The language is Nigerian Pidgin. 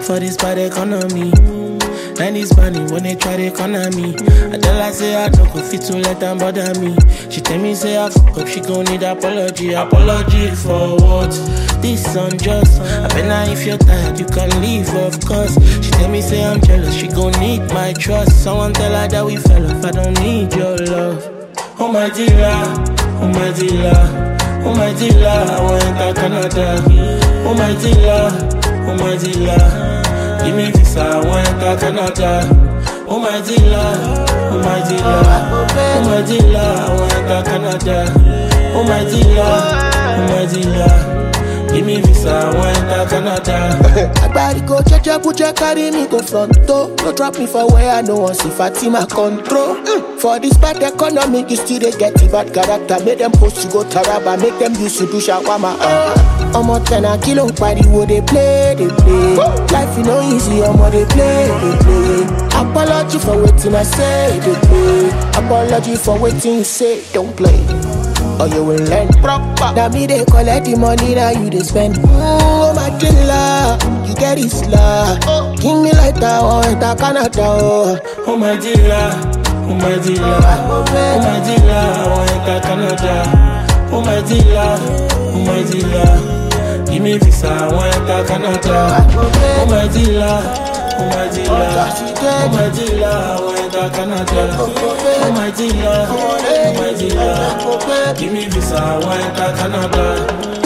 for this bad economy. And this money when they try to corner me. I tell her say I don't go fit to let them bother me. She tell me say I fuck up, she gon' need apology. Apology for what? This unjust. I bet now if you're tired you can leave of course. She tell me say I'm jealous, she gon' need my trust. Someone tell her that we fell off, I don't need your love. Oh my dealer, oh my dealer. Oh my dealer, I want enter Canada. Oh my dealer, oh my dealer. Give me visa, I want enter Canada. Oh my dealer, oh my dealer. Oh my dealer, I want enter Canada. Oh my dealer, oh my dealer. Give me visa, I want enter Canada. Agbari go checha pucha carry me go front door. No drop me for where I know one see Fatima control. For this bad economy, you still they get the bad character. Make them post to go Taraba, make them use to do shawama. Omo 10 a kilo party wo they play, they play. Life is no easy, omo they play, they play. Apology for waiting I say, they play. Apology for waiting you say, don't play. Or you will learn proper. Now me they collect the money, now you they spend. Oh my dealer, you get it slow. Give me like that, oh enter Canada. Oh my dealer, oh my dealer. Oh my dealer, I want enter Canada. Oh my dealer, oh my dealer. Give me visa, I want enter Canada. Oh my dealer, oh my dealer. Oh my dealer, I want enter Canada. Oh my dealer, oh my dealer. Give me visa, I want enter Canada.